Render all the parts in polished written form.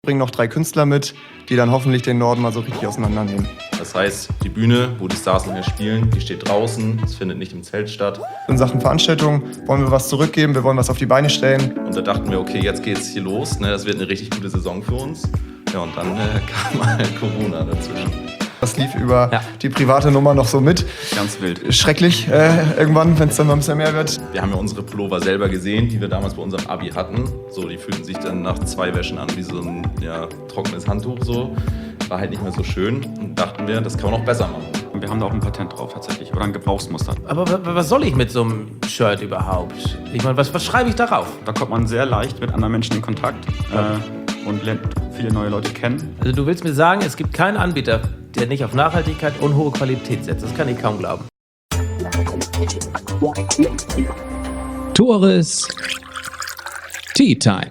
Bringen noch 3 Künstler mit, die dann hoffentlich den Norden mal so richtig auseinandernehmen. Das heißt, die Bühne, wo die Stars nachher spielen, die steht draußen, es findet nicht im Zelt statt. In Sachen Veranstaltung wollen wir was zurückgeben, wir wollen was auf die Beine stellen. Und da dachten wir, okay, jetzt geht's hier los, ne? Das wird eine richtig gute Saison für uns. Ja, und dann kam halt Corona dazwischen. Das lief über die private Nummer noch so mit. Ganz wild. Schrecklich irgendwann, wenn es dann mal ein bisschen mehr wird. Wir haben ja unsere Pullover selber gesehen, die wir damals bei unserem Abi hatten. So, die fühlten sich dann nach 2 Wäschen an wie so ein trockenes Handtuch. So. War halt nicht mehr so schön. Und dachten wir, das kann man noch besser machen. Und wir haben da auch ein Patent drauf tatsächlich, oder ein Gebrauchsmuster. Aber was soll ich mit so einem Shirt überhaupt? Ich meine, was schreibe ich darauf? Da kommt man sehr leicht mit anderen Menschen in Kontakt und lernt viele neue Leute kennen. Also du willst mir sagen, es gibt keinen Anbieter, der nicht auf Nachhaltigkeit und hohe Qualität setzt. Das kann ich kaum glauben. Tores Tea Time.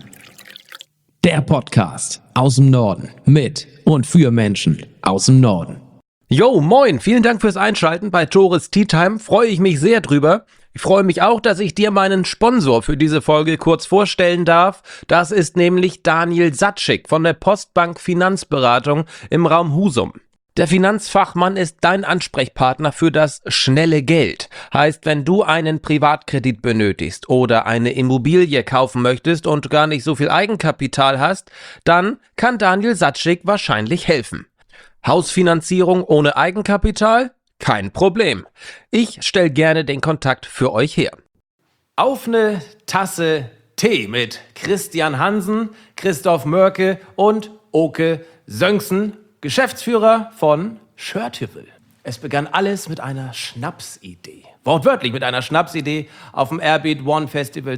Der Podcast aus dem Norden mit und für Menschen aus dem Norden. Jo, moin, vielen Dank fürs Einschalten bei Tores Tea Time. Freue ich mich sehr drüber. Ich freue mich auch, dass ich dir meinen Sponsor für diese Folge kurz vorstellen darf. Das ist nämlich Daniel Satschik von der Postbank Finanzberatung im Raum Husum. Der Finanzfachmann ist dein Ansprechpartner für das schnelle Geld. Heißt, wenn du einen Privatkredit benötigst oder eine Immobilie kaufen möchtest und gar nicht so viel Eigenkapital hast, dann kann Daniel Satschik wahrscheinlich helfen. Hausfinanzierung ohne Eigenkapital? Kein Problem. Ich stelle gerne den Kontakt für euch her. Auf eine Tasse Tee mit Christian Hansen, Christoph Mörke und Oke Söngsen, Geschäftsführer von Shirtival. Es begann alles mit einer Schnapsidee. Wortwörtlich mit einer Schnapsidee auf dem Airbeat One Festival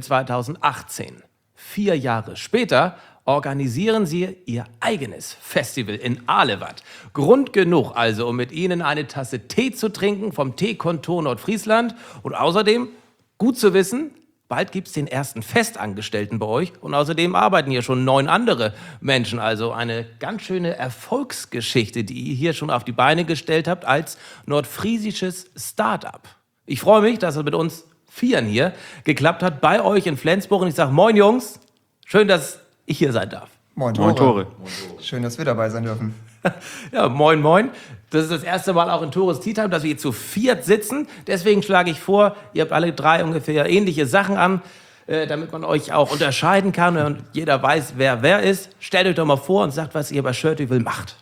2018. 4 Jahre später organisieren sie ihr eigenes Festival in Alewatt. Grund genug also, um mit ihnen eine Tasse Tee zu trinken vom Teekontor Nordfriesland. Und außerdem, gut zu wissen, bald gibt's den ersten Festangestellten bei euch. Und außerdem arbeiten hier schon 9 andere Menschen. Also eine ganz schöne Erfolgsgeschichte, die ihr hier schon auf die Beine gestellt habt als nordfriesisches Start-up. Ich freue mich, dass es mit uns 4 hier geklappt hat bei euch in Flensburg. Und ich sage, moin Jungs, schön, dass ich hier sein darf. Moin Moin Tore. Schön, dass wir dabei sein dürfen. Ja, moin, moin. Das ist das erste Mal auch in Tores Tea Time, dass wir hier zu 4 sitzen. Deswegen schlage ich vor, ihr habt alle 3 ungefähr ähnliche Sachen an, damit man euch auch unterscheiden kann und jeder weiß, wer ist. Stellt euch doch mal vor und sagt, was ihr bei Shirtival macht.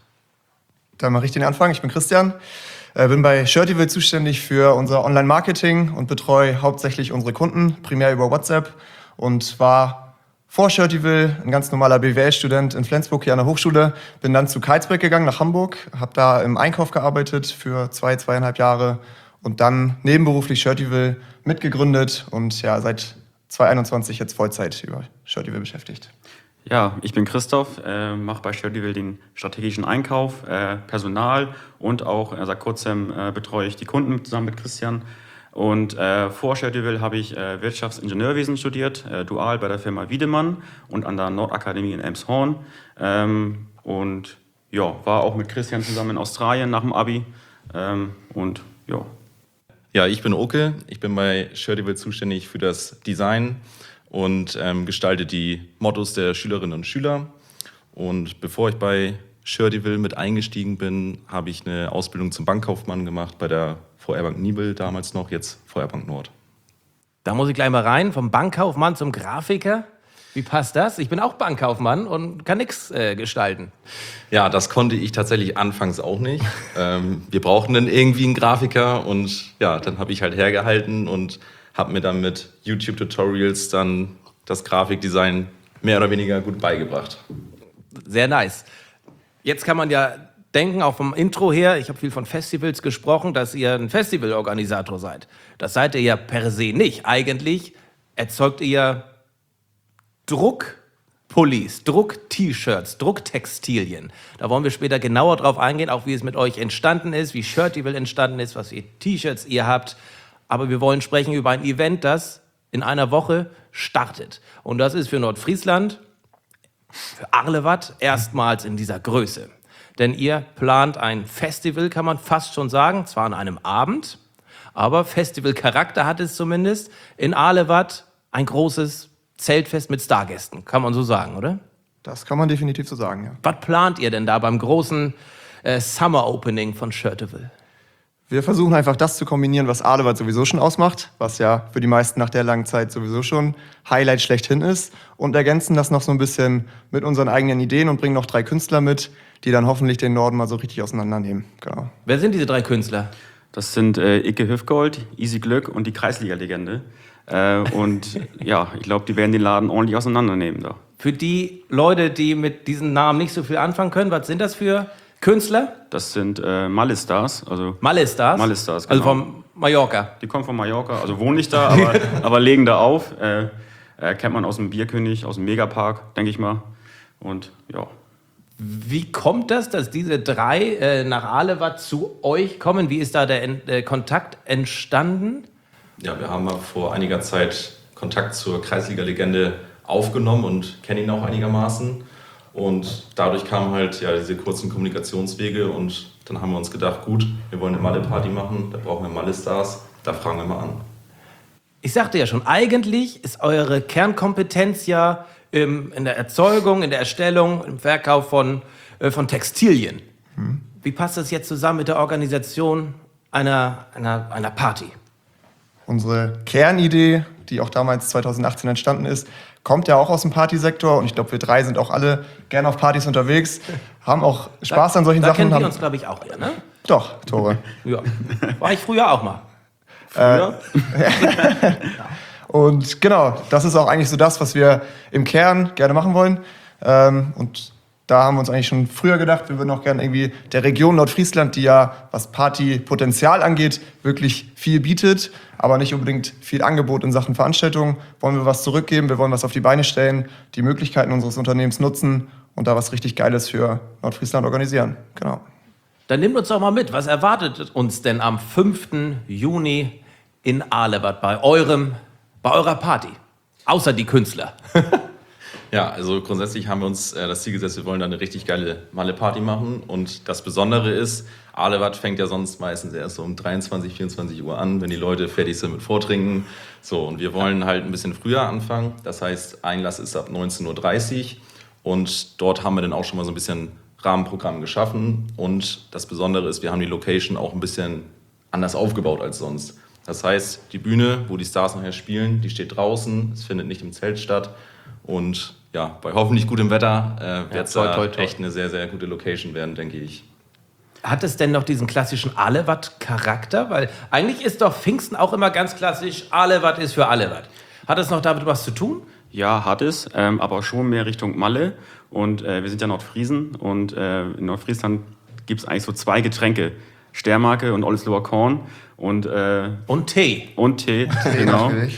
Dann mache ich den Anfang. Ich bin Christian, bin bei Shirtival zuständig für unser Online-Marketing und betreue hauptsächlich unsere Kunden, primär über WhatsApp, und war vor Shirtival ein ganz normaler BWL-Student in Flensburg hier an der Hochschule. Bin dann zu Karlsberg gegangen, nach Hamburg, habe da im Einkauf gearbeitet für 2,5 Jahre und dann nebenberuflich Shirtival mitgegründet und ja, seit 2021 jetzt Vollzeit über Shirtival beschäftigt. Ja, ich bin Christoph, mache bei Shirtival den strategischen Einkauf, Personal und auch seit kurzem betreue ich die Kunden zusammen mit Christian. Und vor Shirtival habe ich Wirtschaftsingenieurwesen studiert, dual bei der Firma Wiedemann und an der Nordakademie in Elmshorn. Und ja, war auch mit Christian zusammen in Australien nach dem Abi. Ja, ich bin Oke, ich bin bei Shirtival zuständig für das Design und gestalte die Mottos der Schülerinnen und Schüler. Und bevor ich bei Shirtival mit eingestiegen bin, habe ich eine Ausbildung zum Bankkaufmann gemacht bei der VR Bank Nibel, damals noch, jetzt VR Bank Nord. Da muss ich gleich mal rein, vom Bankkaufmann zum Grafiker. Wie passt das? Ich bin auch Bankkaufmann und kann nichts gestalten. Ja, das konnte ich tatsächlich anfangs auch nicht. Wir brauchten dann irgendwie einen Grafiker und ja, dann habe ich halt hergehalten und habe mir dann mit YouTube-Tutorials dann das Grafikdesign mehr oder weniger gut beigebracht. Sehr nice. Jetzt kann man ja denken, auch vom Intro her, ich habe viel von Festivals gesprochen, dass ihr ein Festivalorganisator seid. Das seid ihr ja per se nicht. Eigentlich erzeugt ihr Druckpullis, Druck-T-Shirts, Drucktextilien. Da wollen wir später genauer drauf eingehen, auch wie es mit euch entstanden ist, wie Shirtival entstanden ist, was für T-Shirts ihr habt. Aber wir wollen sprechen über ein Event, das in einer Woche startet. Und das ist für Nordfriesland, für Alewatt, erstmals in dieser Größe. Denn ihr plant ein Festival, kann man fast schon sagen, zwar an einem Abend, aber Festivalcharakter hat es zumindest. In Alewatt ein großes Zeltfest mit Stargästen, kann man so sagen, oder? Das kann man definitiv so sagen, ja. Was plant ihr denn da beim großen Summer Opening von Shirtable? Wir versuchen einfach das zu kombinieren, was Ahlewald sowieso schon ausmacht, was ja für die meisten nach der langen Zeit sowieso schon Highlight schlechthin ist, und ergänzen das noch so ein bisschen mit unseren eigenen Ideen und bringen noch 3 Künstler mit, die dann hoffentlich den Norden mal so richtig auseinandernehmen. Genau. Wer sind diese 3 Künstler? Das sind Icke Hüfgold, Easy Glück und die Kreisliga-Legende. Und ja, ich glaube, die werden den Laden ordentlich auseinandernehmen da. Für die Leute, die mit diesen Namen nicht so viel anfangen können, was sind das für Künstler? Das sind Malle-Stars. Also Malle-Stars? Malle-Stars, Also genau. von Mallorca. Die kommen von Mallorca, also wohnen nicht da, aber legen da auf. Kennt man aus dem Bierkönig, aus dem Megapark, denke ich mal. Und ja. Wie kommt das, dass diese 3 nach Ahlewald zu euch kommen? Wie ist da der Kontakt entstanden? Ja, wir haben mal vor einiger Zeit Kontakt zur Kreisliga-Legende aufgenommen und kennen ihn auch einigermaßen. Und dadurch kamen halt ja diese kurzen Kommunikationswege und dann haben wir uns gedacht, gut, wir wollen eine Malle-Party machen, da brauchen wir Malle-Stars, da fragen wir mal an. Ich sagte ja schon, eigentlich ist eure Kernkompetenz ja in der Erzeugung, in der Erstellung, im Verkauf von Textilien. Wie passt das jetzt zusammen mit der Organisation einer Party? Unsere Kernidee, die auch damals 2018 entstanden ist, kommt ja auch aus dem Partysektor, und ich glaube, wir 3 sind auch alle gerne auf Partys unterwegs, haben auch Spaß an solchen da Sachen. kennen wir haben uns, glaube ich, auch eher, ne? Doch, Tore. Ja. War ich früher auch mal. Und genau, das ist auch eigentlich so das, was wir im Kern gerne machen wollen. Und da haben wir uns eigentlich schon früher gedacht, wir würden auch gerne irgendwie der Region Nordfriesland, die ja, was Partypotenzial angeht, wirklich viel bietet, aber nicht unbedingt viel Angebot in Sachen Veranstaltungen, wollen wir was zurückgeben, wir wollen was auf die Beine stellen, die Möglichkeiten unseres Unternehmens nutzen und da was richtig Geiles für Nordfriesland organisieren. Genau. Dann nehmt uns doch mal mit. Was erwartet uns denn am 5. Juni in Ahlewald bei eurer Party? Außer die Künstler. Ja, also grundsätzlich haben wir uns das Ziel gesetzt, wir wollen da eine richtig geile Malle-Party machen. Und das Besondere ist, Ahlewald fängt ja sonst meistens erst so um 23, 24 Uhr an, wenn die Leute fertig sind mit Vortrinken. So, und wir wollen halt ein bisschen früher anfangen. Das heißt, Einlass ist ab 19:30 Uhr. Und dort haben wir dann auch schon mal so ein bisschen Rahmenprogramm geschaffen. Und das Besondere ist, wir haben die Location auch ein bisschen anders aufgebaut als sonst. Das heißt, die Bühne, wo die Stars nachher spielen, die steht draußen. Es findet nicht im Zelt statt. Und ja, bei hoffentlich gutem Wetter wird es echt eine sehr, sehr gute Location werden, denke ich. Hat es denn noch diesen klassischen Ahlewald-Charakter? Weil eigentlich ist doch Pfingsten auch immer ganz klassisch, Ahlewald ist für Ahlewald. Hat es noch damit was zu tun? Ja, hat es, aber schon mehr Richtung Malle. Und wir sind ja Nordfriesen und in Nordfriesland gibt es eigentlich so 2 Getränke. Stärmarke und Oldesloher Korn. Und Tee. Und Tee, genau. Natürlich.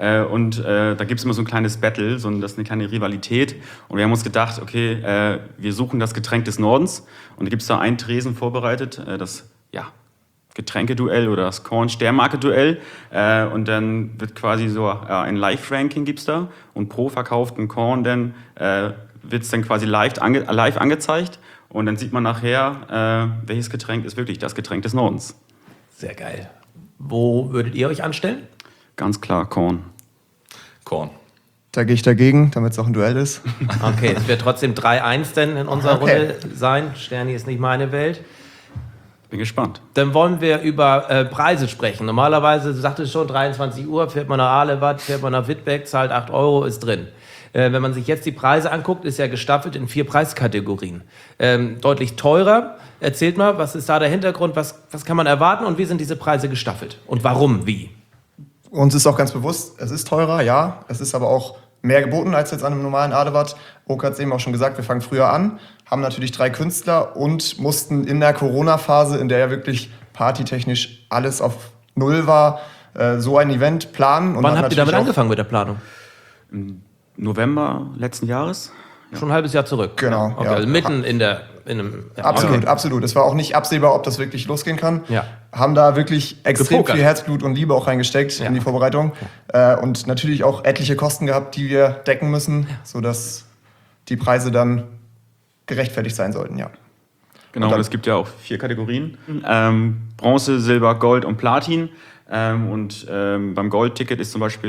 Da gibt es immer so ein kleines Battle, das ist eine kleine Rivalität. Und wir haben uns gedacht, okay, wir suchen das Getränk des Nordens. Und da gibt es da einen Tresen vorbereitet, das Getränkeduell oder das Korn-Stärmarke-Duell. Und dann wird quasi so ein Live-Ranking gibt's da. Und pro verkauften Korn dann wird es dann quasi live angezeigt. Und dann sieht man nachher, welches Getränk ist wirklich das Getränk des Nordens. Sehr geil. Wo würdet ihr euch anstellen? Ganz klar, Korn. Korn. Da gehe ich dagegen, damit es auch ein Duell ist. Okay, es wird trotzdem 3-1 denn in unserer Runde sein. Sterni ist nicht meine Welt. Bin gespannt. Dann wollen wir über Preise sprechen. Normalerweise, du sagtest schon, 23 Uhr, fährt man nach Ahlewald, fährt man nach Wittbeck, zahlt 8 Euro, ist drin. Wenn man sich jetzt die Preise anguckt, ist ja gestaffelt in 4 Preiskategorien. Deutlich teurer. Erzählt mal, was ist da der Hintergrund, was kann man erwarten und wie sind diese Preise gestaffelt? Und warum, wie? Uns ist auch ganz bewusst, es ist teurer, ja. Es ist aber auch mehr geboten als jetzt an einem normalen Ahlewald. Oke hat es eben auch schon gesagt, wir fangen früher an, haben natürlich 3 Künstler und mussten in der Corona-Phase, in der ja wirklich partytechnisch alles auf Null war, so ein Event planen. Und wann habt ihr damit angefangen mit der Planung? Im November letzten Jahres. Schon ein halbes Jahr zurück. Genau, Okay, ja. also mitten in einem... Ja, Absolut, okay. absolut. Es war auch nicht absehbar, ob das wirklich losgehen kann. Ja. Haben da wirklich extrem Gepokert. viel Herzblut und Liebe auch reingesteckt in die Vorbereitung. Und natürlich auch etliche Kosten gehabt, die wir decken müssen, sodass die Preise dann gerechtfertigt sein sollten, ja. Genau, und es gibt ja auch 4 Kategorien. Bronze, Silber, Gold und Platin. Beim Goldticket ist zum Beispiel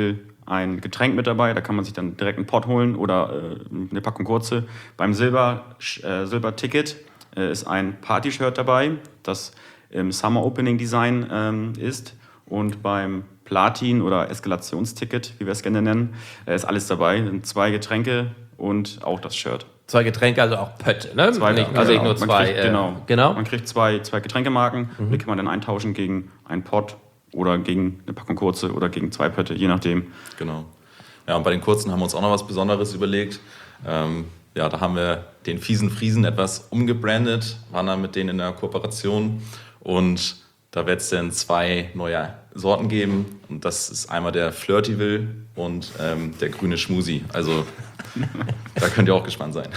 ein Getränk mit dabei. Da kann man sich dann direkt einen Pot holen oder eine Packung kurze. Beim Silber-Ticket ist ein Party-Shirt dabei, das im Summer Opening Design ist. Und beim Platin- oder Eskalationsticket, wie wir es gerne nennen, ist alles dabei. Sind 2 Getränke und auch das Shirt. 2 Getränke, also auch Pötte, ne? Zwei, Nicht nur 2. Genau. Man kriegt zwei Getränkemarken, die kann man dann eintauschen gegen einen Pot oder gegen eine Packung kurze oder gegen 2 Pötte, je nachdem. Genau. Ja, und bei den kurzen haben wir uns auch noch was Besonderes überlegt. Da haben wir den fiesen Friesen etwas umgebrandet, waren dann mit denen in der Kooperation und da wird es dann 2 neue Sorten geben. Und das ist einmal der Flirtyville und der grüne Schmusi. Also da könnt ihr auch gespannt sein.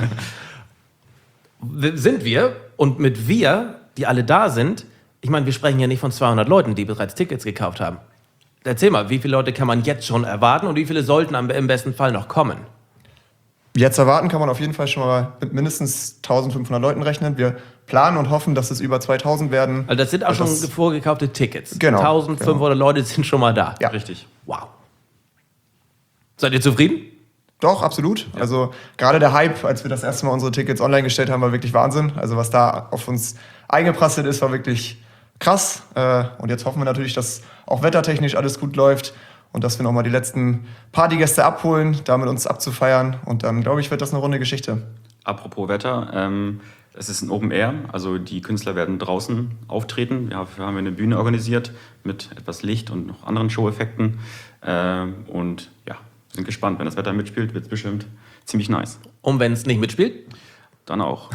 Sind wir, und mit wir, die alle da sind, ich meine, wir sprechen ja nicht von 200 Leuten, die bereits Tickets gekauft haben. Erzähl mal, wie viele Leute kann man jetzt schon erwarten und wie viele sollten im besten Fall noch kommen? Jetzt erwarten kann man auf jeden Fall schon mal mit mindestens 1500 Leuten rechnen. Wir planen und hoffen, dass es über 2000 werden. Also das sind auch schon vorgekaufte Tickets. Genau. 1500 Leute sind schon mal da. Ja. Richtig. Wow. Seid ihr zufrieden? Doch, absolut. Ja. Also gerade der Hype, als wir das erste Mal unsere Tickets online gestellt haben, war wirklich Wahnsinn. Also was da auf uns eingeprasselt ist, war wirklich krass. Und jetzt hoffen wir natürlich, dass auch wettertechnisch alles gut läuft und dass wir nochmal die letzten Partygäste abholen, da mit uns abzufeiern. Und dann, glaube ich, wird das eine runde Geschichte. Apropos Wetter, es ist ein Open Air, also die Künstler werden draußen auftreten. Dafür haben wir eine Bühne organisiert mit etwas Licht und noch anderen Show-Effekten. Und ja, wir sind gespannt. Wenn das Wetter mitspielt, wird es bestimmt ziemlich nice. Und wenn es nicht mitspielt? Dann auch.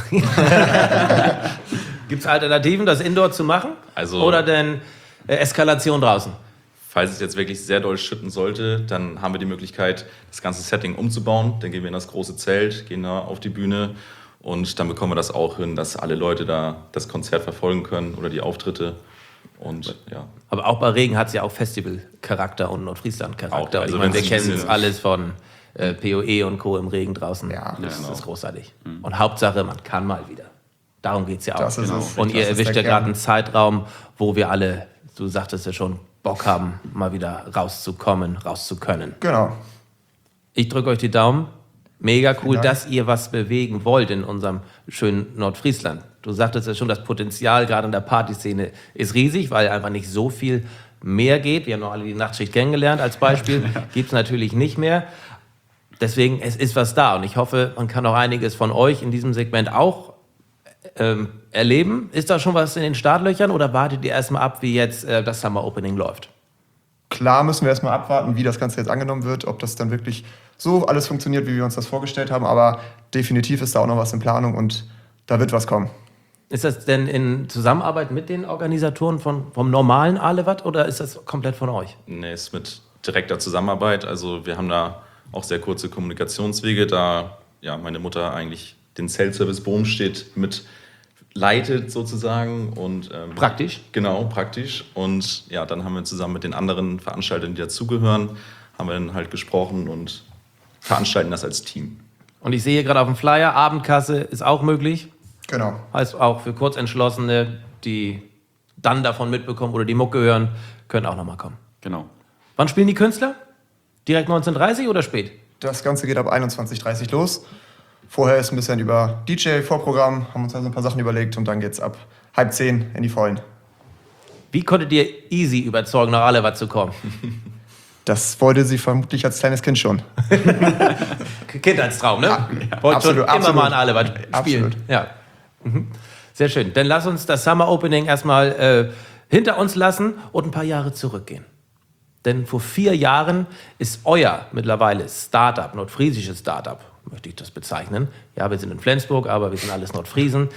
Gibt es Alternativen, das Indoor zu machen? Also, oder denn Eskalation draußen? Falls es jetzt wirklich sehr doll schütten sollte, dann haben wir die Möglichkeit, das ganze Setting umzubauen. Dann gehen wir in das große Zelt, gehen da auf die Bühne und dann bekommen wir das auch hin, dass alle Leute da das Konzert verfolgen können oder die Auftritte. Und, ja. Aber auch bei Regen hat es ja auch Festival-Charakter und Nordfriesland-Charakter. Auch, also wir wenn's kennen es alles von PoE und Co. im Regen draußen. Ja, das genau. ist großartig. Und Hauptsache, man kann mal wieder. Darum geht es ja auch. Das ist es. Und ihr Das ist erwischt ja der gerade Kern. einen Zeitraum, wo wir alle, du sagtest ja schon, Bock haben, mal wieder rauszukommen, rauszukönnen. Genau. Ich drücke euch die Daumen. Mega cool, Dank. dass ihr was bewegen wollt in unserem schönen Nordfriesland. Du sagtest ja schon, das Potenzial gerade in der Partyszene ist riesig, weil einfach nicht so viel mehr geht. Wir haben noch alle die Nachtschicht kennengelernt als Beispiel. Gibt es natürlich nicht mehr. Deswegen, es ist was da. Und ich hoffe, man kann auch einiges von euch in diesem Segment auch erleben. Ist da schon was in den Startlöchern oder wartet ihr erstmal ab, wie jetzt das Summer Opening läuft? Klar müssen wir erstmal abwarten, wie das Ganze jetzt angenommen wird, ob das dann wirklich so alles funktioniert, wie wir uns das vorgestellt haben. Aber definitiv ist da auch noch was in Planung und da wird was kommen. Ist das denn in Zusammenarbeit mit den Organisatoren vom normalen Alewatt oder ist das komplett von euch? Nee, ist mit direkter Zusammenarbeit. Also wir haben da auch sehr kurze Kommunikationswege, da ja, meine Mutter eigentlich den Zeltservice Bohmstedt mit leitet sozusagen. Und, Praktisch? Genau, praktisch. Und ja, dann haben wir zusammen mit den anderen Veranstaltern, die dazugehören, haben wir dann halt gesprochen und veranstalten das als Team. Und ich sehe gerade auf dem Flyer, Abendkasse ist auch möglich. Genau. Heißt auch für Kurzentschlossene, die dann davon mitbekommen oder die Mucke hören, können auch nochmal kommen. Genau. Wann spielen die Künstler? Direkt 19:30 oder spät? Das Ganze geht ab 21:30 los. Vorher ist ein bisschen über DJ-Vorprogramm, haben uns also ein paar Sachen überlegt und dann geht's ab 9:30 in die Vollen. Wie konntet ihr easy überzeugen, nach Alewatt zu kommen? Das wollte sie vermutlich als kleines Kind schon. Kindheitstraum, ne? Ja, Wollt schon absolut, immer absolut. mal in Alewatt spielen. Absolut. Ja. Mhm. Sehr schön. Dann lass uns das Summer Opening erstmal hinter uns lassen und ein paar Jahre zurückgehen. Denn vor 4 Jahren ist euer mittlerweile Startup, nordfriesisches Startup, möchte ich das bezeichnen. Ja, wir sind in Flensburg, aber wir sind alles Nordfriesen.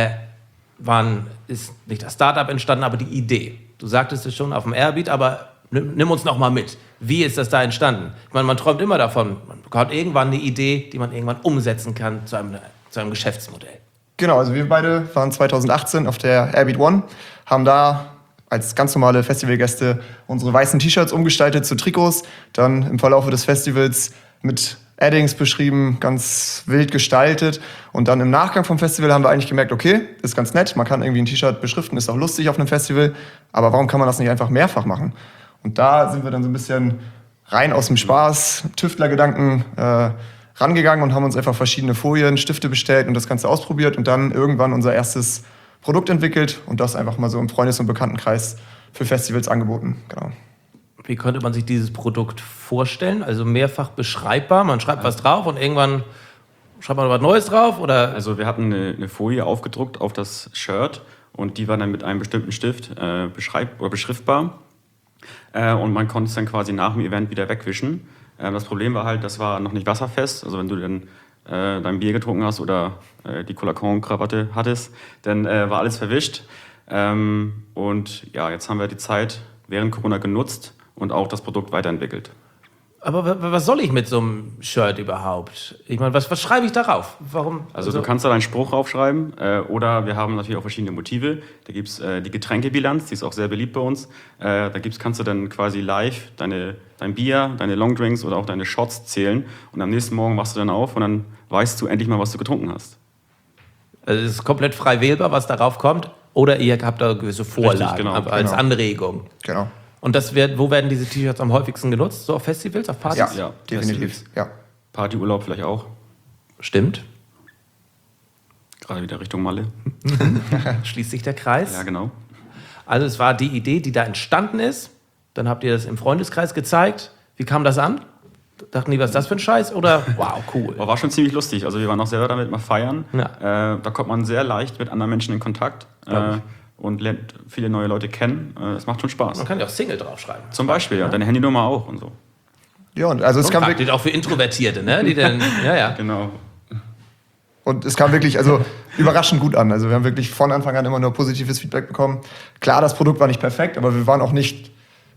Ist nicht das Startup entstanden, aber die Idee. Du sagtest es schon auf dem Airbeat, aber nimm uns noch mal mit. Wie ist das da entstanden? Ich meine, man träumt immer davon, man bekommt irgendwann eine Idee, die man irgendwann umsetzen kann zu einem Geschäftsmodell. Genau, also wir beide waren 2018 auf der Airbeat One, haben da als ganz normale Festivalgäste unsere weißen T-Shirts umgestaltet zu Trikots, dann im Verlauf des Festivals mit Addings beschrieben, ganz wild gestaltet und dann im Nachgang vom Festival haben wir eigentlich gemerkt, okay, ist ganz nett, man kann irgendwie ein T-Shirt beschriften, ist auch lustig auf einem Festival, aber warum kann man das nicht einfach mehrfach machen? Und da sind wir dann so ein bisschen rein aus dem Spaß, Tüftlergedanken rangegangen und haben uns einfach verschiedene Folien, Stifte bestellt und das Ganze ausprobiert und dann irgendwann unser erstes Produkt entwickelt und das einfach mal so im Freundes- und Bekanntenkreis für Festivals angeboten. Genau. Wie könnte man sich dieses Produkt vorstellen? Also mehrfach beschreibbar, man schreibt was drauf und irgendwann schreibt man was Neues drauf? Oder? Also wir hatten eine Folie aufgedruckt auf das Shirt und die war dann mit einem bestimmten Stift beschriftbar. Und man konnte es dann quasi nach dem Event wieder wegwischen. Das Problem war halt, das war noch nicht wasserfest. Also wenn du dann dein Bier getrunken hast oder die Colacon-Krawatte hattest, dann war alles verwischt. Und ja, jetzt haben wir die Zeit während Corona genutzt und auch das Produkt weiterentwickelt. Aber was soll ich mit so einem Shirt überhaupt? Ich meine, was schreibe ich darauf? Warum? Also du kannst da deinen Spruch draufschreiben oder wir haben natürlich auch verschiedene Motive. Da gibt es die Getränkebilanz, die ist auch sehr beliebt bei uns. Kannst du dann quasi live dein Bier, deine Longdrinks oder auch deine Shots zählen und am nächsten Morgen wachst du dann auf und dann weißt du endlich mal, was du getrunken hast. Also es ist komplett frei wählbar, was darauf kommt? Oder ihr habt da gewisse Vorlagen Richtig, genau. als Anregung? Genau. Und wo werden diese T-Shirts am häufigsten genutzt? So auf Festivals, auf Partys? Ja, definitiv. Ja. Partyurlaub vielleicht auch. Stimmt. Gerade wieder Richtung Malle. Schließt sich der Kreis. Ja, genau. Also es war die Idee, die da entstanden ist. Dann habt ihr das im Freundeskreis gezeigt. Wie kam das an? Dachten die, was ist das für ein Scheiß? Oder wow, cool. Aber war schon ziemlich lustig. Also wir waren auch selber damit mal feiern. Ja. Da kommt man sehr leicht mit anderen Menschen in Kontakt und lernt viele neue Leute kennen. Es macht schon Spaß. Man kann ja auch Single draufschreiben. Zum Beispiel, ja. Deine Handynummer auch und so. Ja, und also es kam wirklich, Auch für Introvertierte, ne? Die dann, ja. Genau. und es kam wirklich überraschend gut an. Also wir haben wirklich von Anfang an immer nur positives Feedback bekommen. Klar, das Produkt war nicht perfekt, aber wir waren auch nicht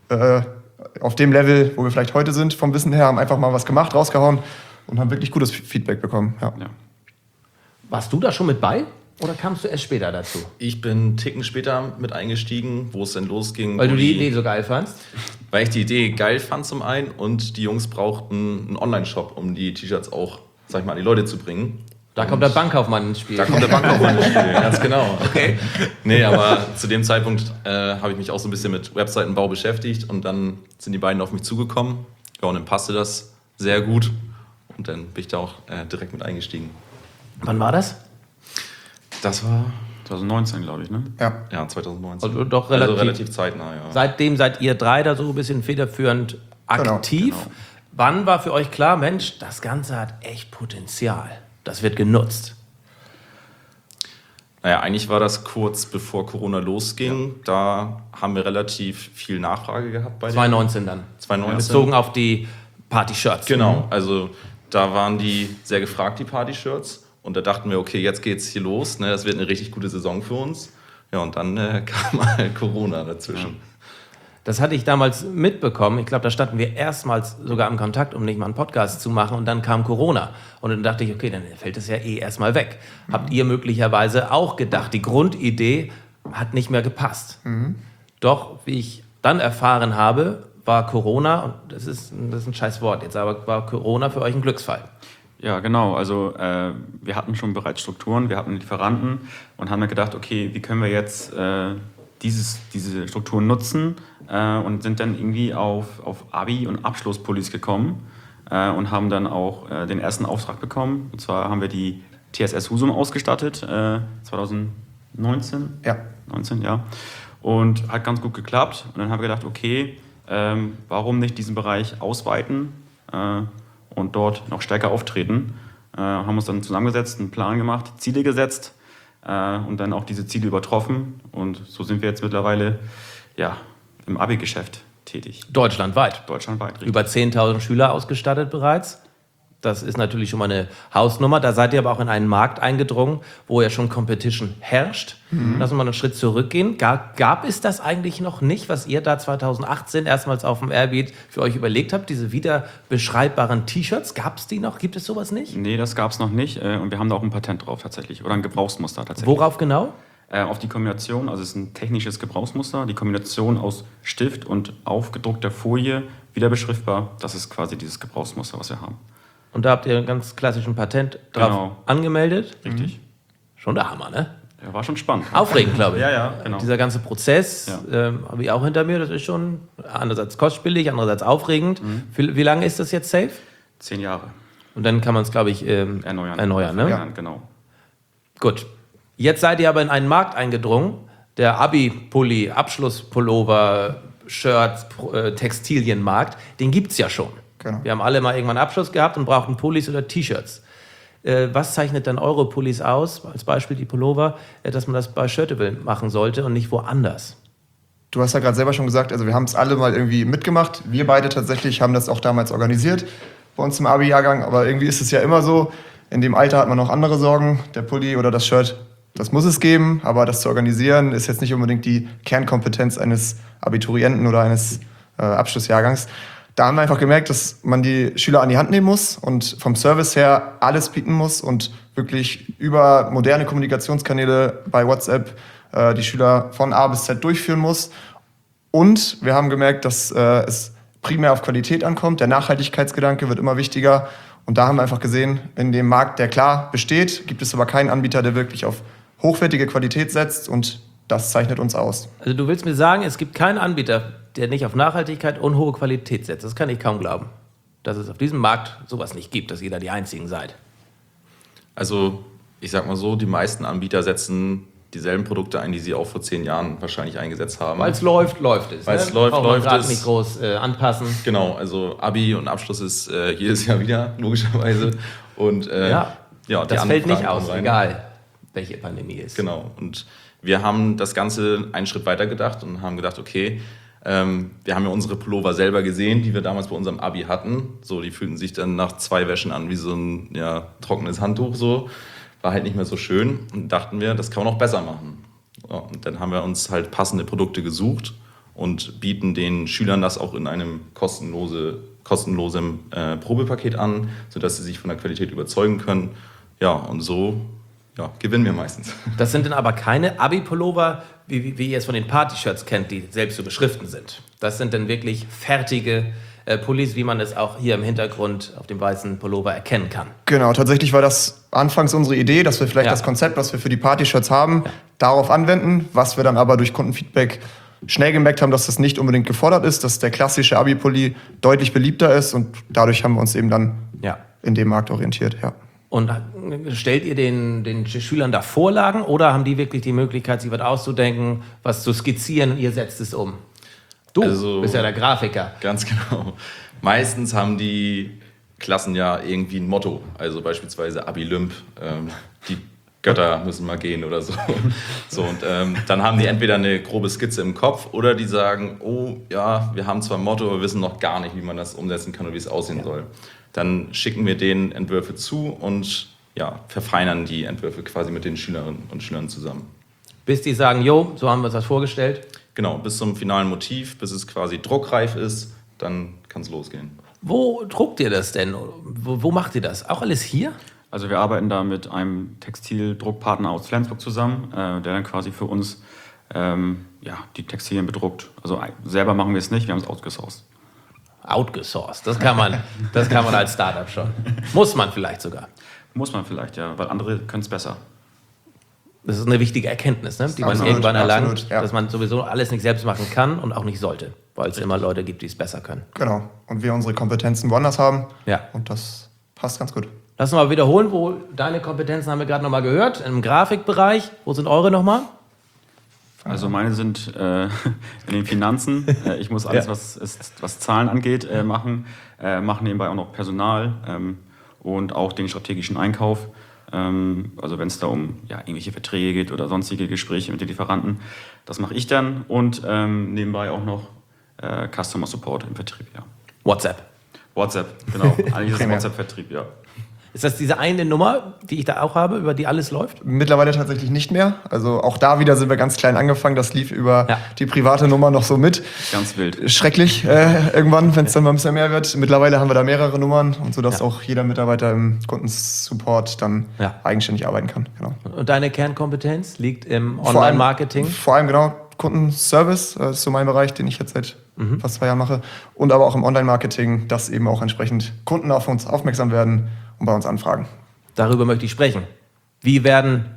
auf dem Level, wo wir vielleicht heute sind, vom Wissen her, haben einfach mal was gemacht, rausgehauen und haben wirklich gutes Feedback bekommen. Ja. Warst du da schon mit bei? Oder kamst du erst später dazu? Ich bin einen Ticken später mit eingestiegen, wo es dann losging. Weil du die Idee so geil fandst? Weil ich die Idee geil fand zum einen und die Jungs brauchten einen Online-Shop, um die T-Shirts auch, sag ich mal, an die Leute zu bringen. Da kommt der Bankkaufmann ins Spiel. Da kommt der Bankkaufmann ins Spiel, ganz genau. Okay. Nee, aber zu dem Zeitpunkt habe ich mich auch so ein bisschen mit Webseitenbau beschäftigt und dann sind die beiden auf mich zugekommen. Ja, und dann passte das sehr gut und dann bin ich da auch direkt mit eingestiegen. Wann war das? Das war 2019, glaube ich, ne? ja 2019. Also doch also relativ relativ zeitnah, ja. Seitdem seid ihr drei da so ein bisschen federführend aktiv. Genau. Wann war für euch klar, Mensch, das Ganze hat echt Potenzial. Das wird genutzt. Naja, eigentlich war das kurz bevor Corona losging. Da haben wir relativ viel Nachfrage gehabt bei 2019 dann. 2019. Bezogen auf die Party-Shirts. Genau, also da waren die sehr gefragt, die Party-Shirts. Und da dachten wir, okay, jetzt geht's hier los. Ne? Das wird eine richtig gute Saison für uns. Ja, und dann kam halt Corona dazwischen. Das hatte ich damals mitbekommen. Ich glaube, da standen wir erstmals sogar im Kontakt, um nicht mal einen Podcast zu machen. Und dann kam Corona. Und dann dachte ich, okay, dann fällt es ja erstmal weg. Habt ihr möglicherweise auch gedacht, die Grundidee hat nicht mehr gepasst. Doch, wie ich dann erfahren habe, war Corona, und das ist ein scheiß Wort jetzt, aber war Corona für euch ein Glücksfall. Ja, genau. Also wir hatten schon bereits Strukturen, wir hatten Lieferanten und haben mir gedacht, okay, wie können wir jetzt diese Strukturen nutzen und sind dann irgendwie auf Abi- und Abschlusspullis gekommen und haben dann auch den ersten Auftrag bekommen. Und zwar haben wir die TSS Husum ausgestattet, 2019. Ja. 19, ja. Und hat ganz gut geklappt. Und dann haben wir gedacht, okay, warum nicht diesen Bereich ausweiten und dort noch stärker auftreten. Haben uns dann zusammengesetzt, einen Plan gemacht, Ziele gesetzt und dann auch diese Ziele übertroffen. Und so sind wir jetzt mittlerweile im Abi-Geschäft tätig. Deutschlandweit. Deutschlandweit, richtig. Über 10.000 Schüler ausgestattet bereits. Das ist natürlich schon mal eine Hausnummer. Da seid ihr aber auch in einen Markt eingedrungen, wo ja schon Competition herrscht. Lass uns mal einen Schritt zurückgehen. Gab es das eigentlich noch nicht, was ihr da 2018 erstmals auf dem Airbeat für euch überlegt habt? Diese wieder beschreibbaren T-Shirts, gab es die noch? Gibt es sowas nicht? Nee, das gab es noch nicht. Und wir haben da auch ein Patent drauf tatsächlich. Oder ein Gebrauchsmuster tatsächlich. Worauf genau? Auf die Kombination, also es ist ein technisches Gebrauchsmuster, die Kombination aus Stift und aufgedruckter Folie, wieder beschriftbar. Das ist quasi dieses Gebrauchsmuster, was wir haben. Und da habt ihr einen ganz klassischen Patent drauf Genau. angemeldet. Richtig. Schon der Hammer, ne? Ja, war schon spannend. Aufregend, glaube ich. Ja, genau. Dieser ganze Prozess habe ich auch hinter mir. Das ist schon einerseits kostspielig, andererseits aufregend. Wie lange ist das jetzt safe? 10 Jahre. Und dann kann man es, glaube ich, erneuern, ne? Ja, genau. Gut. Jetzt seid ihr aber in einen Markt eingedrungen, der Abi-Pulli, Abschlusspullover, Shirts, Textilienmarkt. Den gibt es ja schon. Genau. Wir haben alle mal irgendwann Abschluss gehabt und brauchten Pullis oder T-Shirts. Was zeichnet dann eure Pullis aus, als Beispiel die Pullover, dass man das bei Shirtival machen sollte und nicht woanders? Du hast ja gerade selber schon gesagt, also wir haben es alle mal irgendwie mitgemacht. Wir beide tatsächlich haben das auch damals organisiert bei uns im Abi-Jahrgang. Aber irgendwie ist es ja immer so, in dem Alter hat man noch andere Sorgen. Der Pulli oder das Shirt, das muss es geben. Aber das zu organisieren ist jetzt nicht unbedingt die Kernkompetenz eines Abiturienten oder eines Abschlussjahrgangs. Da haben wir einfach gemerkt, dass man die Schüler an die Hand nehmen muss und vom Service her alles bieten muss und wirklich über moderne Kommunikationskanäle bei WhatsApp die Schüler von A bis Z durchführen muss. Und wir haben gemerkt, dass es primär auf Qualität ankommt. Der Nachhaltigkeitsgedanke wird immer wichtiger. Und da haben wir einfach gesehen, in dem Markt, der klar besteht, gibt es aber keinen Anbieter, der wirklich auf hochwertige Qualität setzt. Und das zeichnet uns aus. Also du willst mir sagen, es gibt keinen Anbieter, der nicht auf Nachhaltigkeit und hohe Qualität setzt. Das kann ich kaum glauben, dass es auf diesem Markt sowas nicht gibt, dass ihr da die Einzigen seid. Also ich sag mal so, die meisten Anbieter setzen dieselben Produkte ein, die sie auch vor 10 Jahren wahrscheinlich eingesetzt haben. Weil es läuft, läuft es. Weil es läuft, braucht man läuft grad es. nicht groß anpassen. Genau, also Abi und Abschluss ist jedes Jahr wieder, logischerweise. Und die das fällt nicht Anfragen aus, kommen rein. egal welche Pandemie ist. Genau, und wir haben das Ganze einen Schritt weiter gedacht und haben gedacht, okay, wir haben ja unsere Pullover selber gesehen, die wir damals bei unserem Abi hatten. So, die fühlten sich dann nach 2 Wäschen an wie so ein trockenes Handtuch. So. War halt nicht mehr so schön und dachten wir, das kann man auch besser machen. Ja, und dann haben wir uns halt passende Produkte gesucht und bieten den Schülern das auch in einem kostenlosen Probepaket an, sodass sie sich von der Qualität überzeugen können. Ja, und so gewinnen wir meistens. Das sind dann aber keine Abi-Pullover, wie ihr es von den Party-Shirts kennt, die selbst zu beschriften sind. Das sind dann wirklich fertige Pullis, wie man es auch hier im Hintergrund auf dem weißen Pullover erkennen kann. Genau, tatsächlich war das anfangs unsere Idee, dass wir vielleicht das Konzept, was wir für die Party-Shirts haben, darauf anwenden, was wir dann aber durch Kundenfeedback schnell gemerkt haben, dass das nicht unbedingt gefordert ist, dass der klassische Abi-Pulli deutlich beliebter ist und dadurch haben wir uns eben dann in dem Markt orientiert, ja. Und stellt ihr den Schülern da Vorlagen oder haben die wirklich die Möglichkeit, sich was auszudenken, was zu skizzieren und ihr setzt es um? Du bist ja der Grafiker. Ganz genau. Meistens haben die Klassen ja irgendwie ein Motto. Also beispielsweise Abi-Lymp, die Götter müssen mal gehen oder so. Und dann haben die entweder eine grobe Skizze im Kopf oder die sagen, oh ja, wir haben zwar ein Motto, aber wir wissen noch gar nicht, wie man das umsetzen kann und wie es aussehen soll. Dann schicken wir denen Entwürfe zu und verfeinern die Entwürfe quasi mit den Schülerinnen und Schülern zusammen. Bis die sagen, jo, so haben wir uns das vorgestellt. Genau, bis zum finalen Motiv, bis es quasi druckreif ist, dann kann es losgehen. Wo druckt ihr das denn? Wo macht ihr das? Auch alles hier? Also wir arbeiten da mit einem Textildruckpartner aus Flensburg zusammen, der dann quasi für uns die Textilien bedruckt. Also selber machen wir es nicht, wir haben es outgesourced. Outgesourced, das kann man als Startup schon. Muss man vielleicht sogar. Muss man vielleicht, ja, weil andere können es besser. Das ist eine wichtige Erkenntnis, ne? Die man Absolut, irgendwann erlangt, absolut, ja. dass man sowieso alles nicht selbst machen kann und auch nicht sollte, weil es immer Leute gibt, die es besser können. Genau. Und wir unsere Kompetenzen woanders haben. Ja. Und das passt ganz gut. Lass uns mal wiederholen, wo deine Kompetenzen haben wir gerade nochmal gehört. Im Grafikbereich, wo sind eure nochmal? Also meine sind in den Finanzen. Ich muss alles, was Zahlen angeht, machen. Machen nebenbei auch noch Personal und auch den strategischen Einkauf. Also wenn es da um irgendwelche Verträge geht oder sonstige Gespräche mit den Lieferanten. Das mache ich dann. Und nebenbei auch noch Customer Support im Vertrieb, ja. WhatsApp, genau. Eigentlich ist es WhatsApp-Vertrieb, ja. Ist das diese eine Nummer, die ich da auch habe, über die alles läuft? Mittlerweile tatsächlich nicht mehr. Also auch da wieder sind wir ganz klein angefangen. Das lief über die private Nummer noch so mit. Ganz wild. Schrecklich irgendwann, wenn es dann mal ein bisschen mehr wird. Mittlerweile haben wir da mehrere Nummern und so, dass auch jeder Mitarbeiter im Kundensupport dann eigenständig arbeiten kann. Genau. Und deine Kernkompetenz liegt im Online-Marketing? Vor allem genau Kundenservice, das ist so mein Bereich, den ich jetzt seit fast 2 Jahren mache. Und aber auch im Online-Marketing, dass eben auch entsprechend Kunden auf uns aufmerksam werden und bei uns anfragen. Darüber möchte ich sprechen. Wie werden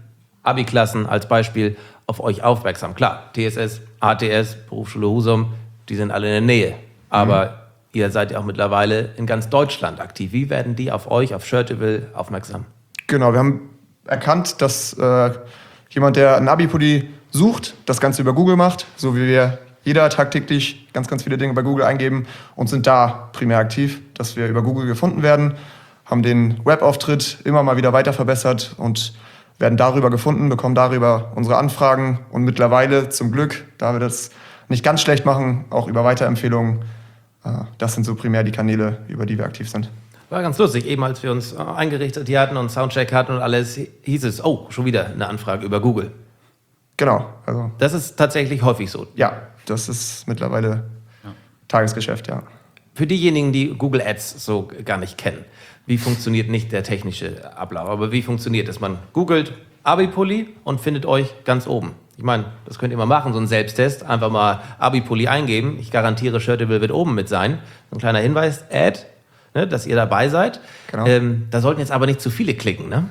Abi-Klassen als Beispiel auf euch aufmerksam. Klar, TSS, ATS, Berufsschule Husum, die sind alle in der Nähe. Aber ihr seid ja auch mittlerweile in ganz Deutschland aktiv. Wie werden die auf euch, auf Shirtyville aufmerksam? Genau, wir haben erkannt, dass jemand, der einen Abi-Pulli sucht, das Ganze über Google macht, so wie wir jeder tagtäglich ganz, ganz viele Dinge bei Google eingeben und sind da primär aktiv, dass wir über Google gefunden werden, haben den Webauftritt immer mal wieder weiter verbessert und werden darüber gefunden, bekommen darüber unsere Anfragen und mittlerweile zum Glück, da wir das nicht ganz schlecht machen, auch über Weiterempfehlungen. Das sind so primär die Kanäle, über die wir aktiv sind. War ganz lustig, eben als wir uns eingerichtet hier hatten und Soundcheck hatten und alles, hieß es, oh, schon wieder eine Anfrage über Google. Genau, also Das ist tatsächlich häufig so. ja, das ist mittlerweile Tagesgeschäft, ja. Für diejenigen, die Google Ads so gar nicht kennen, wie funktioniert nicht der technische Ablauf, aber wie funktioniert es? Man googelt Abi-Pulli und findet euch ganz oben. Ich meine, das könnt ihr mal machen, so einen Selbsttest. Einfach mal Abi-Pulli eingeben. Ich garantiere, Shirtyville wird oben mit sein. So ein kleiner Hinweis, Ad, ne, dass ihr dabei seid. Genau. Da sollten jetzt aber nicht zu viele klicken, ne?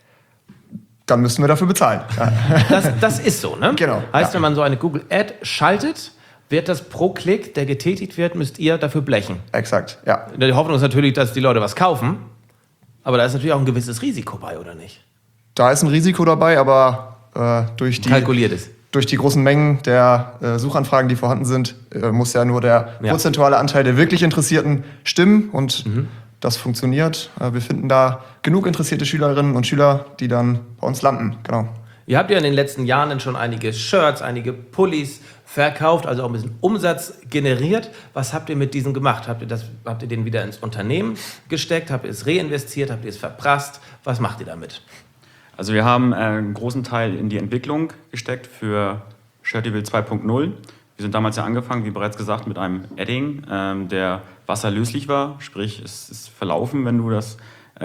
Dann müssen wir dafür bezahlen. Ja. Das ist so, ne? Genau, Heißt, ja. wenn man so eine Google-Ad schaltet, wird das pro Klick, der getätigt wird, müsst ihr dafür blechen. Exakt, ja. Die Hoffnung ist natürlich, dass die Leute was kaufen, aber da ist natürlich auch ein gewisses Risiko bei, oder nicht? Da ist ein Risiko dabei, aber durch Kalkuliert ist. die großen Mengen der Suchanfragen, die vorhanden sind, muss ja nur der prozentuale Anteil der wirklich Interessierten stimmen und das funktioniert. Wir finden da genug interessierte Schülerinnen und Schüler, die dann bei uns landen. Genau. Ihr habt ja in den letzten Jahren schon einige Shirts, einige Pullis verkauft, also auch ein bisschen Umsatz generiert. Was habt ihr mit diesen gemacht? Habt ihr den wieder ins Unternehmen gesteckt? Habt ihr es reinvestiert? Habt ihr es verprasst? Was macht ihr damit? Also wir haben einen großen Teil in die Entwicklung gesteckt für Shirtyville 2.0. Wir sind damals ja angefangen, wie bereits gesagt, mit einem Edding, der wasserlöslich war. Sprich, es ist verlaufen, wenn du das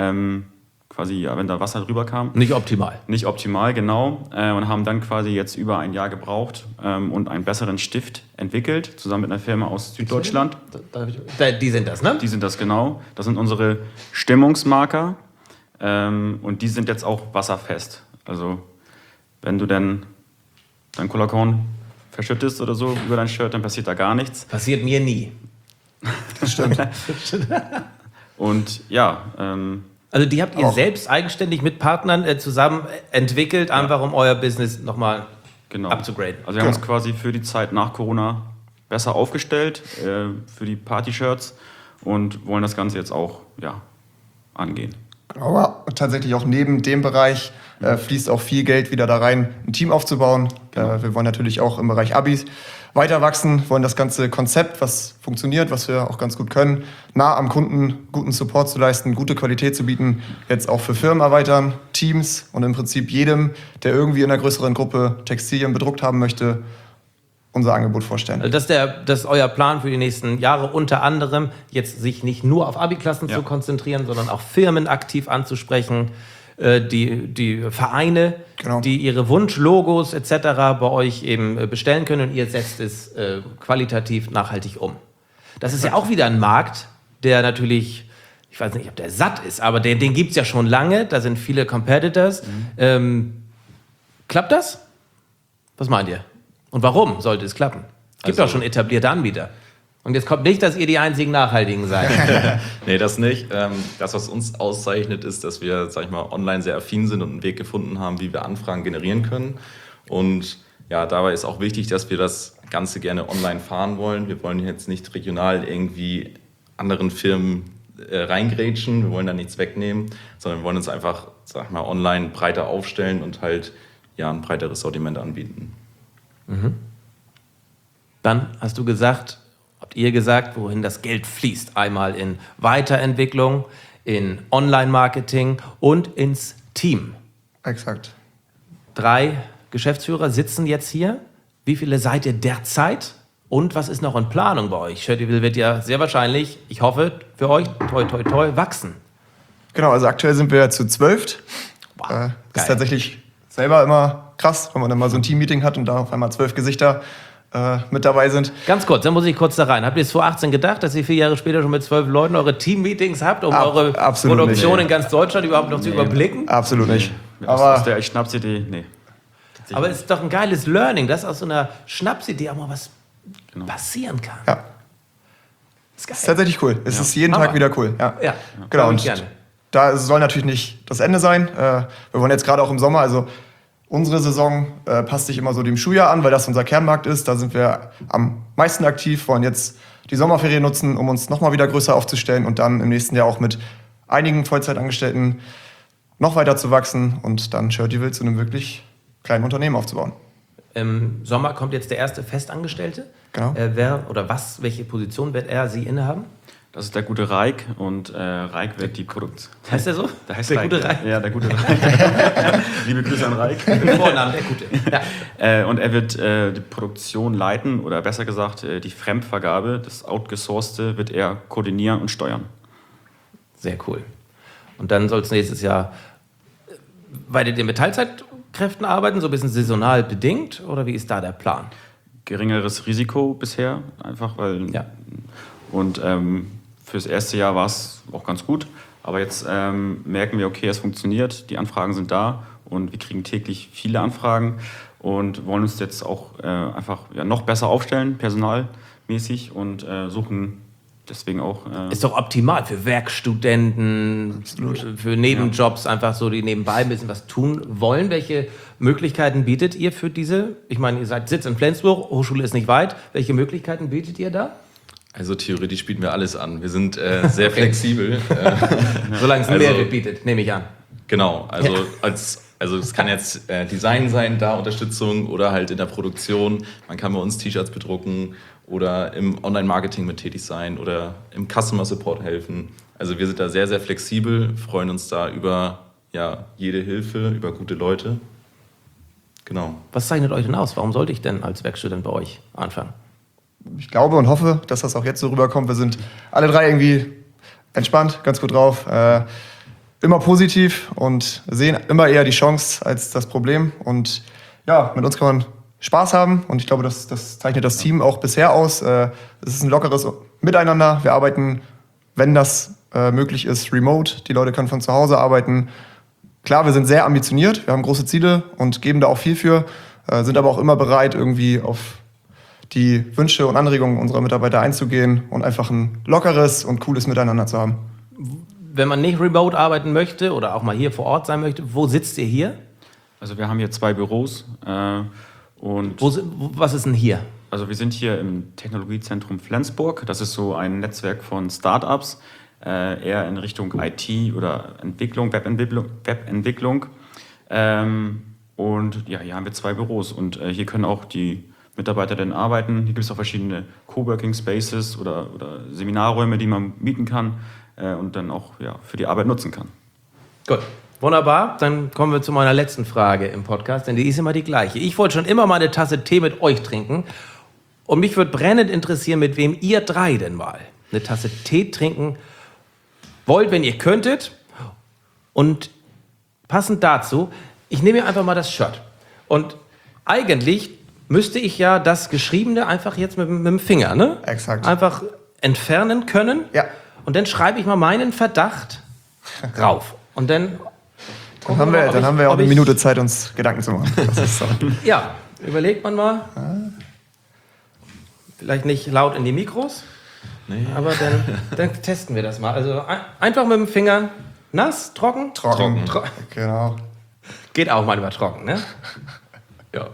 wenn da Wasser drüber kam. Nicht optimal. Nicht optimal, genau. Und haben dann quasi jetzt über ein Jahr gebraucht und einen besseren Stift entwickelt, zusammen mit einer Firma aus Süddeutschland. Die sind das, ne? Die sind das genau. Das sind unsere Stimmungsmarker. Und die sind jetzt auch wasserfest. Also wenn du dann dein Cola-Korn verschüttest oder so über dein Shirt, dann passiert da gar nichts. Passiert mir nie. Das stimmt. Und ja, Also die habt ihr Auch. selbst eigenständig mit Partnern zusammen entwickelt, einfach um euer Business nochmal genau. abzugraden. Also wir haben uns quasi für die Zeit nach Corona besser aufgestellt, für die Party-Shirts und wollen das Ganze jetzt auch angehen. Aber tatsächlich auch neben dem Bereich fließt auch viel Geld wieder da rein, ein Team aufzubauen. Wir wollen natürlich auch im Bereich Abis weiter wachsen, wollen das ganze Konzept, was funktioniert, was wir auch ganz gut können, nah am Kunden guten Support zu leisten, gute Qualität zu bieten, jetzt auch für Firmen erweitern, Teams und im Prinzip jedem, der irgendwie in einer größeren Gruppe Textilien bedruckt haben möchte, unser Angebot vorstellen. Also das ist euer Plan für die nächsten Jahre, unter anderem jetzt sich nicht nur auf Abi-Klassen zu konzentrieren, sondern auch Firmen aktiv anzusprechen, die Vereine, Genau. die ihre Wunschlogos etc. bei euch eben bestellen können und ihr setzt es qualitativ nachhaltig um. Das ist ja auch wieder ein Markt, der natürlich, ich weiß nicht, ob der satt ist, aber den gibt es ja schon lange, da sind viele Competitors. Klappt das? Was meint ihr? Und warum sollte es klappen? Es gibt auch schon etablierte Anbieter. Und jetzt kommt nicht, dass ihr die einzigen Nachhaltigen seid. Nee, das nicht. Das, was uns auszeichnet, ist, dass wir, sag ich mal, online sehr affin sind und einen Weg gefunden haben, wie wir Anfragen generieren können. Und ja, dabei ist auch wichtig, dass wir das Ganze gerne online fahren wollen. Wir wollen jetzt nicht regional irgendwie anderen Firmen reingrätschen. Wir wollen da nichts wegnehmen, sondern wir wollen uns einfach, sag mal, online breiter aufstellen und halt ein breiteres Sortiment anbieten. Dann habt ihr gesagt, wohin das Geld fließt. Einmal in Weiterentwicklung, in Online-Marketing und ins Team. Exakt. 3 Geschäftsführer sitzen jetzt hier. Wie viele seid ihr derzeit? Und was ist noch in Planung bei euch? Shirtyville wird ja sehr wahrscheinlich, ich hoffe, für euch, toi, toi, toi, wachsen. Genau, also aktuell sind wir zu 12. Wow, Ist geil. tatsächlich selber immer krass, wenn man dann mal so ein Team-Meeting hat und da auf einmal 12 Gesichter mit dabei sind. Ganz kurz, dann muss ich kurz da rein. Habt ihr es vor 18 gedacht, dass ihr 4 Jahre später schon mit 12 Leuten eure Team-Meetings habt, um eure absolut Produktion nicht. in ganz Deutschland überhaupt noch zu überblicken? Absolut nicht. Aus Aber der Schnapsidee, nee. Aber es ist doch ein geiles Learning, dass aus so einer Schnapsidee auch mal was passieren kann. Ja. Ist geil. Ist tatsächlich cool. Es ist jeden Hammer. Tag wieder cool. Ja, Ja, genau. glaub ich Und gerne. da soll natürlich nicht das Ende sein. Wir wollen jetzt gerade auch im Sommer, also unsere Saison passt sich immer so dem Schuljahr an, weil das unser Kernmarkt ist. Da sind wir am meisten aktiv, wollen jetzt die Sommerferien nutzen, um uns nochmal wieder größer aufzustellen und dann im nächsten Jahr auch mit einigen Vollzeitangestellten noch weiter zu wachsen und dann Shirtyville zu einem wirklich kleinen Unternehmen aufzubauen. Im Sommer kommt jetzt der erste Festangestellte. Genau. Welche Position wird er, Sie innehaben? Das ist der gute Reik und Reik wird die Produktion. Heißt er so? Der heißt Der Reik, gute Reik? Ja, der gute Reik. Liebe Grüße an Reik. Mit Vornamen, der Gute. Ja. Und er wird die Produktion leiten oder besser gesagt die Fremdvergabe, das Outgesourcete wird er koordinieren und steuern. Sehr cool. Und dann soll es nächstes Jahr weiter mit Teilzeitkräften arbeiten, so ein bisschen saisonal bedingt? Oder wie ist da der Plan? Geringeres Risiko bisher, einfach weil. Ja. Und fürs erste Jahr war es auch ganz gut. Aber jetzt merken wir, okay, es funktioniert, die Anfragen sind da und wir kriegen täglich viele Anfragen und wollen uns jetzt auch einfach noch besser aufstellen, personalmäßig und suchen deswegen auch. Ist doch optimal für Werkstudenten, für Nebenjobs, einfach so, die nebenbei ein bisschen was tun wollen. Welche Möglichkeiten bietet ihr für diese? Ich meine, ihr seid Sitz in Flensburg, Hochschule ist nicht weit. Welche Möglichkeiten bietet ihr da? Also theoretisch bieten wir alles an. Wir sind sehr flexibel. Solange es einen Also- Mehrwert bietet, nehme ich an. Genau, also es kann jetzt Design sein, da Unterstützung oder halt in der Produktion. Man kann bei uns T-Shirts bedrucken oder im Online-Marketing mit tätig sein oder im Customer Support helfen. Also wir sind da sehr, sehr flexibel, freuen uns da über jede Hilfe, über gute Leute. Genau. Was zeichnet euch denn aus? Warum sollte ich denn als Werkstudent bei euch anfangen? Ich glaube und hoffe, dass das auch jetzt so rüberkommt. Wir sind alle drei irgendwie entspannt, ganz gut drauf, immer positiv und sehen immer eher die Chance als das Problem. Und ja, mit uns kann man Spaß haben und ich glaube, das zeichnet das Team auch bisher aus. Es ist ein lockeres Miteinander. Wir arbeiten, wenn das möglich ist, remote. Die Leute können von zu Hause arbeiten. Klar, wir sind sehr ambitioniert, wir haben große Ziele und geben da auch viel für, sind aber auch immer bereit, irgendwie auf die Wünsche und Anregungen unserer Mitarbeiter einzugehen und einfach ein lockeres und cooles Miteinander zu haben. Wenn man nicht remote arbeiten möchte oder auch mal hier vor Ort sein möchte, wo sitzt ihr hier? Also wir haben hier 2 Büros und Was ist denn hier? also wir sind hier im Technologiezentrum Flensburg. Das ist so ein Netzwerk von Startups, eher in Richtung IT oder Entwicklung, Webentwicklung. Und ja, hier haben wir 2 Büros und hier können auch die Mitarbeiter dann arbeiten. Hier gibt es auch verschiedene Coworking Spaces oder Seminarräume, die man mieten kann und dann auch für die Arbeit nutzen kann. Gut, wunderbar. Dann kommen wir zu meiner letzten Frage im Podcast, denn die ist immer die gleiche. Ich wollte schon immer mal eine Tasse Tee mit euch trinken und mich würde brennend interessieren, mit wem ihr drei denn mal eine Tasse Tee trinken wollt, wenn ihr könntet. Und passend dazu, ich nehme mir einfach mal das Shirt. Und eigentlich müsste ich ja das Geschriebene einfach jetzt mit dem Finger, ne? Exakt. Einfach entfernen können. Ja. Und dann schreibe ich mal meinen Verdacht rauf. Und dann Dann haben wir auch eine Minute Zeit, uns Gedanken zu machen. Das ist so. Ja, überlegt man mal. Vielleicht nicht laut in die Mikros, aber dann testen wir das mal. Also einfach mit dem Finger nass, trocken. Trocken. Genau. Geht auch manchmal trocken, ne? Ja.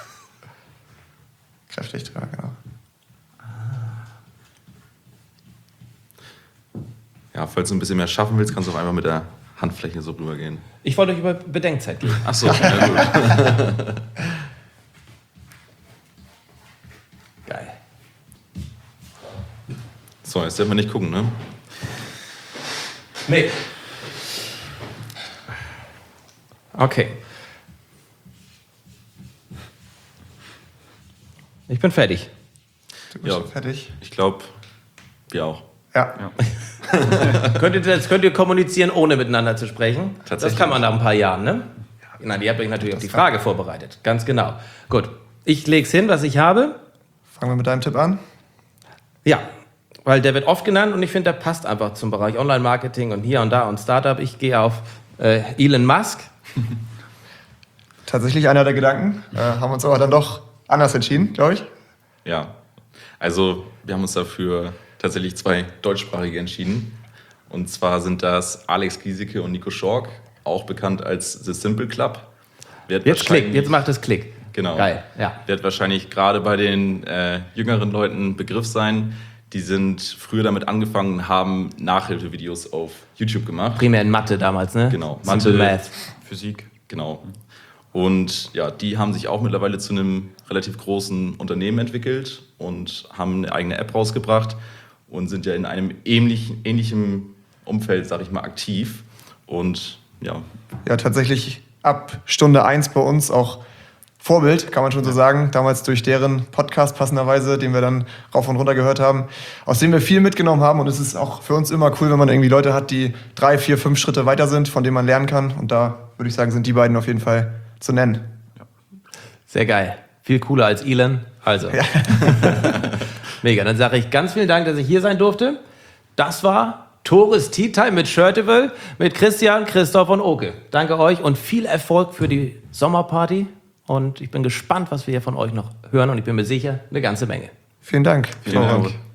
Kräftig, ja, genau. Ja, falls du ein bisschen mehr schaffen willst, kannst du auch einfach mit der Handfläche so rübergehen. Ich wollte euch über Bedenkzeit geben. Ach so, ja gut. Geil. So, jetzt dürfen wir nicht gucken, ne? Nee. Okay. Ich bin fertig. Du bist schon fertig. Ich glaube, wir auch. Ja. Könnt ihr kommunizieren, ohne miteinander zu sprechen? Tatsächlich. Das kann man nach ein paar Jahren, ne? Nein, ihr habt euch natürlich auf die Frage vorbereitet. Ganz genau. Gut. Ich leg's hin, was ich habe. Fangen wir mit deinem Tipp an. Ja, weil der wird oft genannt und ich finde, der passt einfach zum Bereich Online-Marketing und hier und da und Startup. Ich gehe auf Elon Musk. tatsächlich einer der Gedanken, haben uns aber dann doch anders entschieden, glaube ich. Ja, also wir haben uns dafür tatsächlich 2 Deutschsprachige entschieden. Und zwar sind das Alex Giesecke und Nico Schork, auch bekannt als The Simple Club. Jetzt macht es Klick. Genau. Geil, ja. Wird wahrscheinlich gerade bei den jüngeren Leuten ein Begriff sein. Die sind früher damit angefangen, haben Nachhilfevideos auf YouTube gemacht. Primär in Mathe damals, ne? Genau. Simple Math. Physik. Genau. Und ja, die haben sich auch mittlerweile zu einem relativ großen Unternehmen entwickelt und haben eine eigene App rausgebracht und sind ja in einem ähnlichen Umfeld, sag ich mal, aktiv. Und ja. Ja, tatsächlich ab Stunde 1 bei uns auch Vorbild, kann man schon so sagen. Damals durch deren Podcast passenderweise, den wir dann rauf und runter gehört haben, aus dem wir viel mitgenommen haben. Und es ist auch für uns immer cool, wenn man irgendwie Leute hat, die 3, 4, 5 Schritte weiter sind, von denen man lernen kann. Und da würde ich sagen, sind die beiden auf jeden Fall zu nennen. Sehr geil. Viel cooler als Elon. Also. Ja. Mega. Dann sage ich ganz vielen Dank, dass ich hier sein durfte. Das war Tores Tea Time mit Shirtival, mit Christian, Christoph und Oke. Danke euch und viel Erfolg für die Sommerparty. Und ich bin gespannt, was wir hier von euch noch hören. Und ich bin mir sicher, eine ganze Menge. Vielen Dank. Vielen Dank.